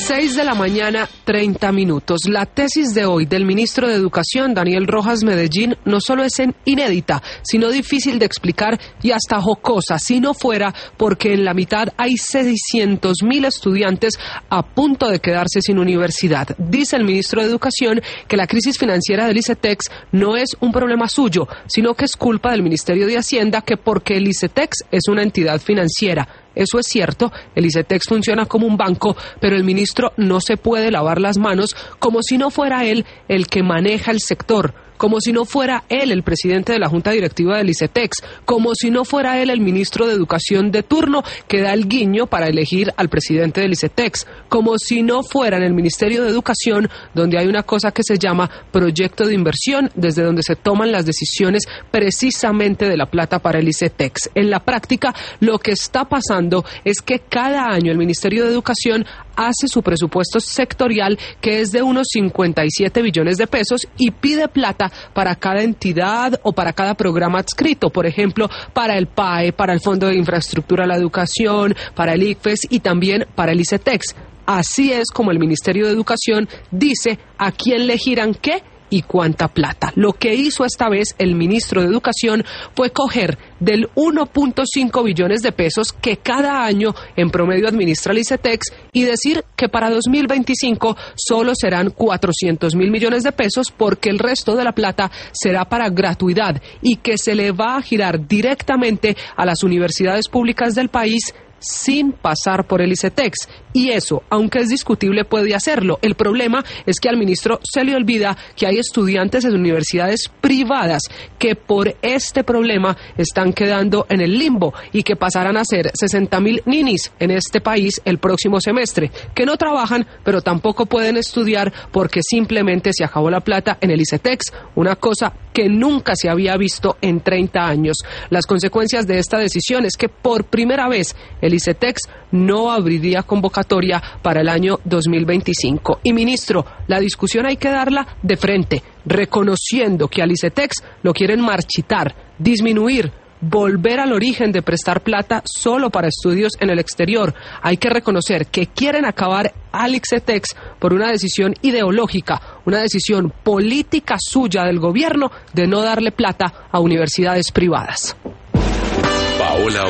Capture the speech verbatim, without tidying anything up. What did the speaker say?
seis de la mañana, treinta minutos. La tesis de hoy del ministro de Educación, Daniel Rojas Medellín, no solo es inédita, sino difícil de explicar y hasta jocosa, si no fuera porque en la mitad hay seiscientos mil estudiantes a punto de quedarse sin universidad. Dice el ministro de Educación que la crisis financiera del ICETEX no es un problema suyo, sino que es culpa del Ministerio de Hacienda, que porque el ICETEX es una entidad financiera. Eso es cierto, el ICETEX funciona como un banco, pero el ministro no se puede lavar las manos como si no fuera él el que maneja el sector, como si no fuera él el presidente de la Junta Directiva del ICETEX, como si no fuera él el ministro de Educación de turno que da el guiño para elegir al presidente del ICETEX, como si no fuera en el Ministerio de Educación, donde hay una cosa que se llama proyecto de inversión, desde donde se toman las decisiones precisamente de la plata para el ICETEX. En la práctica, lo que está pasando es que cada año el Ministerio de Educación hace su presupuesto sectorial, que es de unos cincuenta y siete billones de pesos, y pide plata para cada entidad o para cada programa adscrito, por ejemplo, para el P A E, para el Fondo de Infraestructura de la Educación, para el ICFES y también para el ICETEX. Así es como el Ministerio de Educación dice a quién le giran qué y cuánta plata. Lo que hizo esta vez el ministro de Educación fue coger del uno punto cinco billones de pesos que cada año en promedio administra el ICETEX y decir que para dos mil veinticinco solo serán cuatrocientos mil millones de pesos, porque el resto de la plata será para gratuidad y que se le va a girar directamente a las universidades públicas del país sin pasar por el ICETEX. Y eso, aunque es discutible, puede hacerlo. El problema es que al ministro se le olvida que hay estudiantes en universidades privadas que por este problema están quedando en el limbo y que pasarán a ser sesenta mil ninis en este país el próximo semestre, que no trabajan pero tampoco pueden estudiar porque simplemente se acabó la plata en el ICETEX, una cosa que nunca se había visto en treinta años. Las consecuencias de esta decisión es que por primera vez el ICETEX no abriría convocatoria para el año dos mil veinticinco. Y ministro, la discusión hay que darla de frente, reconociendo que al ICETEX lo quieren marchitar, disminuir, volver al origen de prestar plata solo para estudios en el exterior. Hay que reconocer que quieren acabar al ICETEX por una decisión ideológica, una decisión política suya del gobierno de no darle plata a universidades privadas. Paola